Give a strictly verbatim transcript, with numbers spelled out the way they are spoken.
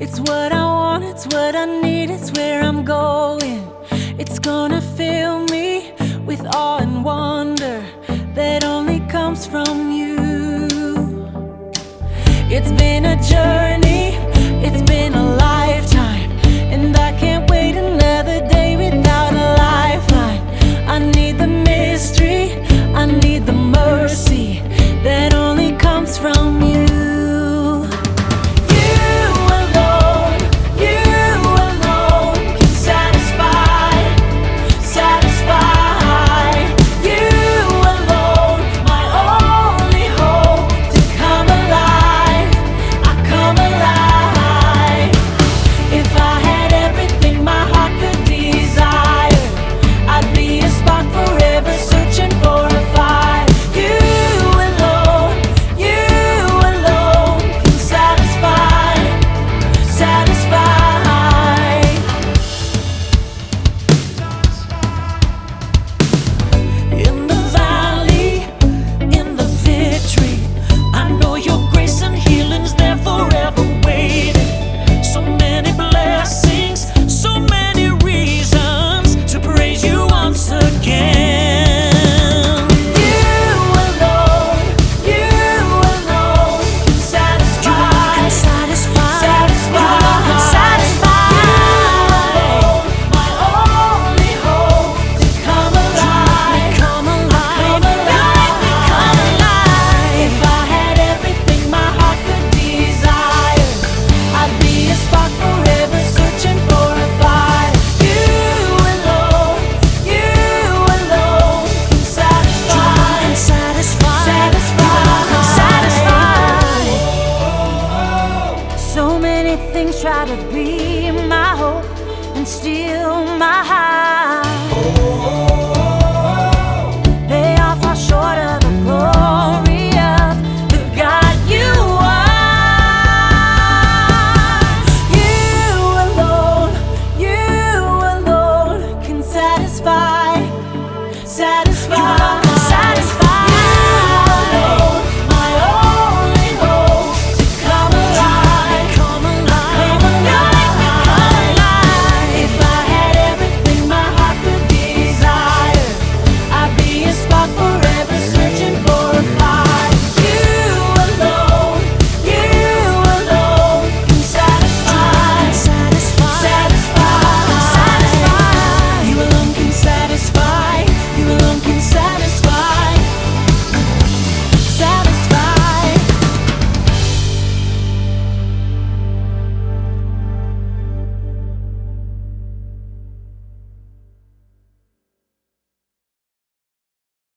It's what I want, it's what I need, it's where I'm going. It's gonna fill me with awe and wonder that only comes from you. It's been a journey, it's been a lifetime, and I can't wait another day without a lifeline. I need the mystery, I need the mercy that only comes from you. Things try to be my hope and steal my heart.